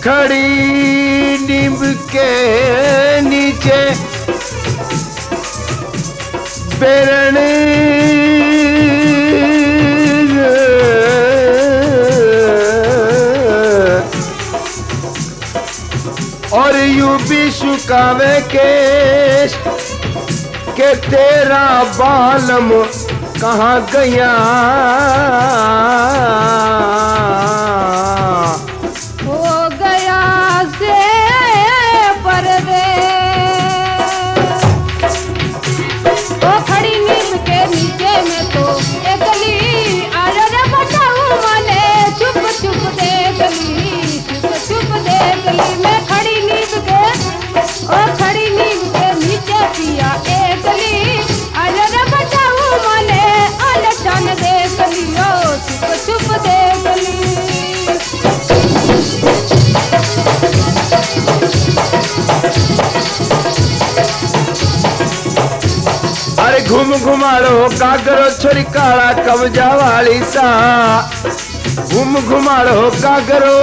खड़ी नींब के नीचे बेरन और यूं भी सुखावे केश के तेरा बालम कहाँ गया हो गया से परदे ओ खड़ी नींब के नीचे में तो एकली आजा रे बचाऊ माने चुप चुप देख ली चुप देख ली मैं खड़ी नींब के ओ खड़ी नींब के नीचे पिया एकली आजा रे बचाऊ माने आलचन देख लियो चुप देख ली। अरे घूम घुमाड़ो कागरो छोरी काला कब्जा वाली सा घूम घुमाड़ो कागरो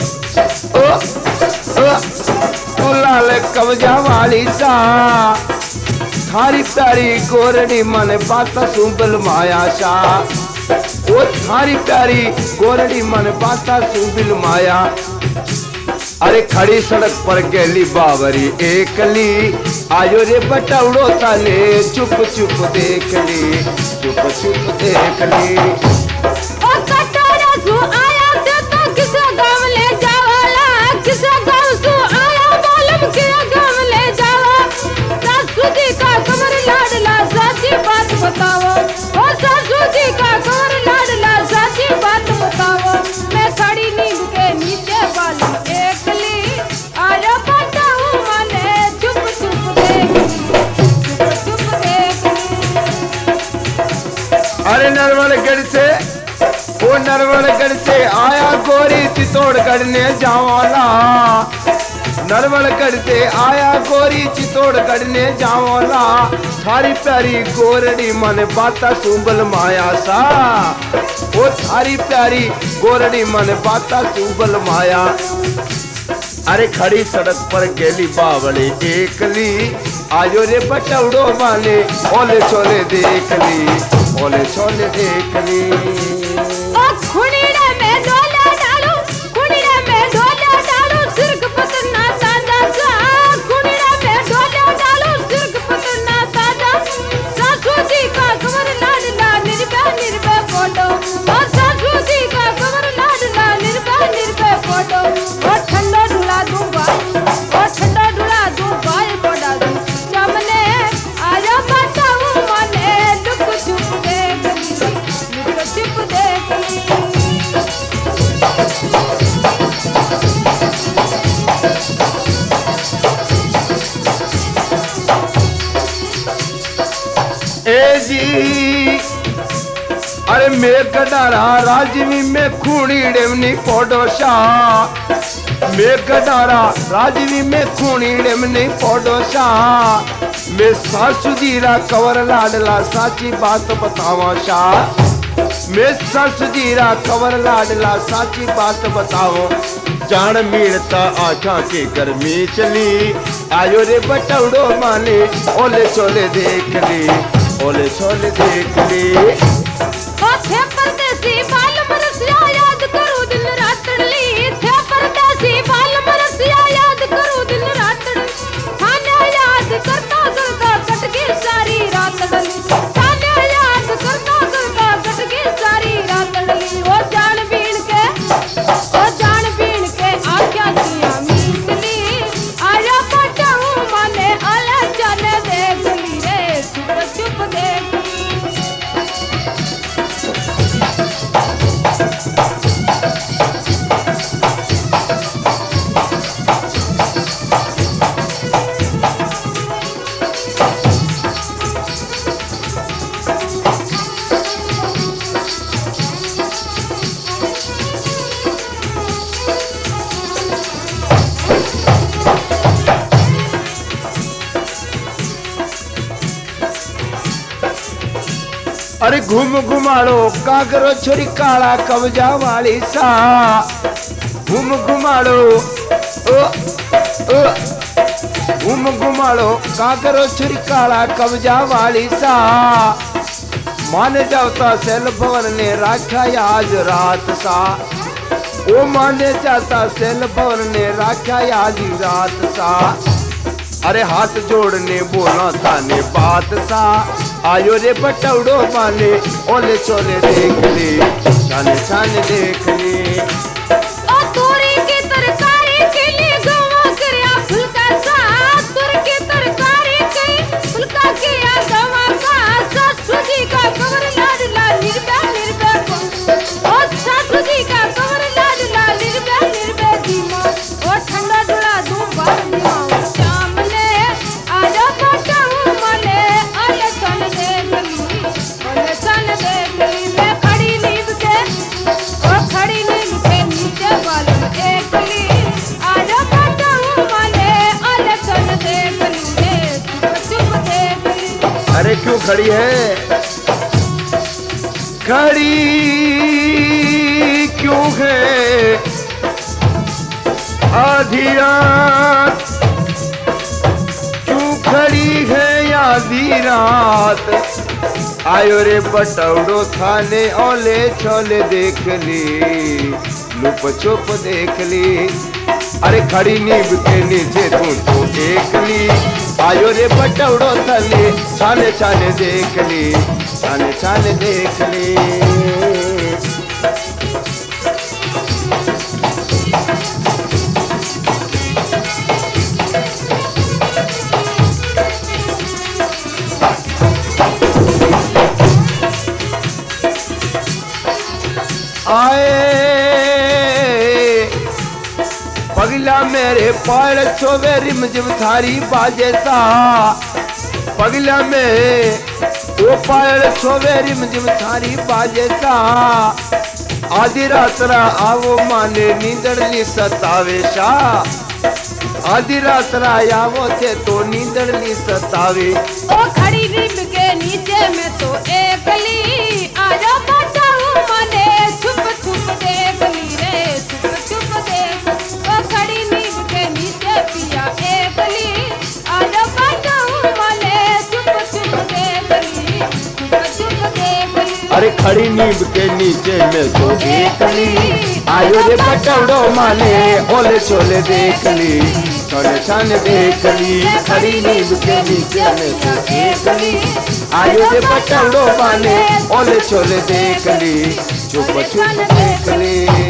ओ लाल कब्जा वाली सा थारी प्यारी गोरड़ी मन पाता सुबल माया सा ओ थारी प्यारी गोरड़ी मन पाता सुबल माया। अरे खड़ी सड़क पर गेली बावरी एकली आयो रे बटौड़ो ताले चुप चुप देख ली चुप देख ली। ओ कटोरा सु आया तो किसे गाँव ले जावाला किसे गाँव सु आया मालूम के गाँव ले जावा सासू जी का कमर लाडला साची बात बताओ ओ सासू जी का कमर लाडला साची बात बताओ मैं खड़ी नींद के नीचे वाली एकली आजा बताऊं माने चुप देख अरे नरवड़गढ़ से वो नरवड़गढ़ से आया गोरी चित्तौड़गढ़ ने जावाला नरवड़गढ़ से आया गोरी चित्तौड़गढ़ ने जावाला थारी प्यारी गोरड़ी मन बाता सुबल माया सा वो थारी प्यारी गोरड़ी मन बाता सुबल माया। अरे खड़ी सड़क पर गेली बावली एकली आयो रे बटौड़ो माने ओले छोले देख ली ओले छोले देख ली। ओ खुड़ीड़े में डोला डालू खुड़ीड़े में डोला डालू सिरक पतना ताजा सा खुड़ीड़े में डोला डालू सिरक पतना ताजा सासू जी का कमर लाडला निर्भय फोटो और सासू जी का कमर लाडला निर्भय फोटो और ठंडा ढुला दूंगा और ठंडा ढुला दूंगा बड़ा दूं सामने आजा बताऊं माने लुक चुप देख ली ए जी अरे मैं कडारा राजवी में खूनी डेमनी पोडोशा मैं कडारा राजवी में खूनी डेमनी पोडोशा मैं सासू जी रा कवर लाडला साची बात बतावा शा मैं सासू जी रा कवर लाडला साची बात बताओ जान मिलता आँखा की गर्मी चली आयो रे बटौड़ो माने ओले छोले देख ली ओले छोले देख ली। थे परदेसी बाल मरसिया याद करूं दिन रात ली थे परदेसी बाल मरसिया याद करूं दिन रात थाने याद करता करता कट गई सारी रात डली थाने याद करता करता कट गई सारी रात डली ओ जान बीन के आख्या किया मीचली आया बटाऊं माने आला जाने देख ली रे चुप देख अरे घूम घुमाड़ो कागरो छोरी काला कब्जा वाली सा घूम घुमाड़ो वालो काकरो छिड़काला कब्जा वाली सा मान जाता सेल भवन ने राखा आज रात सा ओ माने जाता सेल भवन ने राखा आज रात सा अरे हाथ जोड़ने बोला था ने बात सा आयो रे बटौड़ो माने ओले चोले देख ले छान छान देख ले ओ तोरी की तरकारी के लिए गवा करया फुलका सा तोरी की तरकारी के फुलका किया गवा सा सुजी का कवर लाड ला निर्बे निर्बे ओ सुजी का कवर लाड ला निर्बे दीमा ओ ठंडा डोला दू बार दीमा शाम ने आजा पटाऊ मले अले चल देख ली मैं खड़ी नींद के ओ खड़ी नींद के नीचे बालों एकली आजा पटाऊ मले अले चल देख ली चुप देख ली अरे क्यों खड़ी है खड़ी क्यों है आधी रात क्यों खड़ी है आधी रात आयो रे बटौड़ो थाने ओले छोले देख ली लुप छुप देख ली अरे खड़ी नींब के नीचे तू तो देख ली आयो रे बटौड़ो थाने छाने छाने देख ली छाने छाने देख ली आए पगला मेरे पाड़ छोवे रिमझिम थारी बाजे सा पगला में वो पाड़ छोवे रिमझिम थारी बाजे सा आधी रात्रा आवो माने नींदड़नी सतावे सा आधी रात्रा आवो थे तो नींदड़नी सतावे ओ खड़ी नींद के नीचे में तो एकली आजा पटाऊ मने छुप छुप देख ली रे छुप देख ओ खड़ी नींद के नीचे पिया एकली आजा पटाऊ मने छुप देख ली अरे खड़ी नींद के नीचे में तो देख ली आयो रे बटौड़ो माने ओले चोले देख ली छोले छान देख ली खड़ी नींद के नीचे में तो देख ली आयो रे बटौड़ो माने ओले चोले देख ली चुप चुप देख ली